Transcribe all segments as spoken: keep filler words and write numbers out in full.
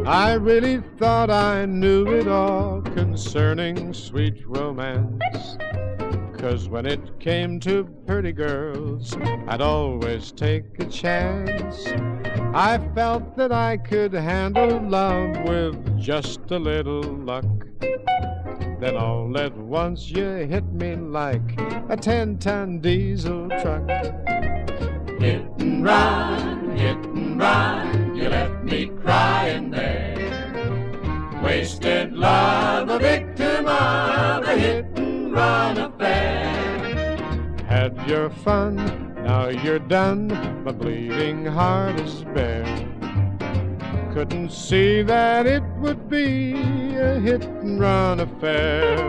I really thought I knew it all concerning sweet romance. 'Cause when it came to pretty girls, I'd always take a chance. I felt that I could handle love with just a little luck. Then all at once you hit me like a ten-ton diesel truck. Hit and run, hit and run, you left me crying there. Wasted love, a victim of a hit and run affair. Had your fun, now you're done, my bleeding heart is bare. Couldn't see that it would be a hit and run affair.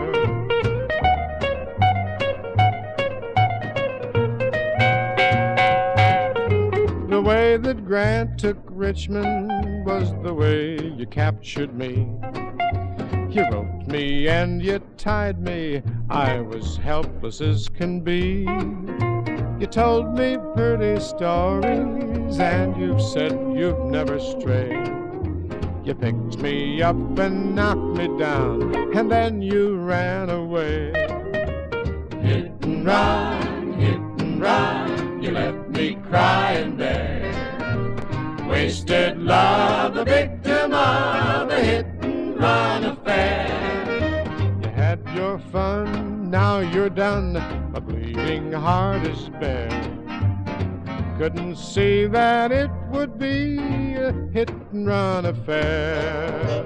The way that Grant took Richmond was the way you captured me. You roped me and you tied me, I was helpless as can be. You told me pretty stories and you've said you've never strayed. You picked me up and knocked me down, and then you ran away. Hit and run, hit and run, you left me crying there. Wasted love, the victim of a hit and run affair. You had your fun, now you're done, my bleeding heart is bare. Couldn't see that it would be a hit and run affair.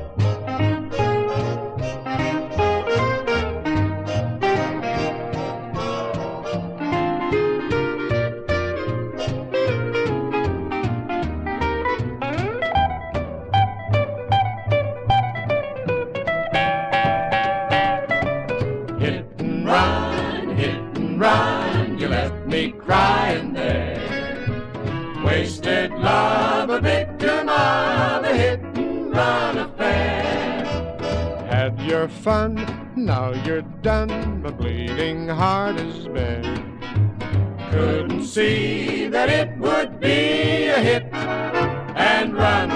Hit and run, hit and run, you left me crying there. Wasted love, a victim of a hit and run affair. Had your fun, now you're done, my bleeding heart is bare. Couldn't see that it would be a hit and run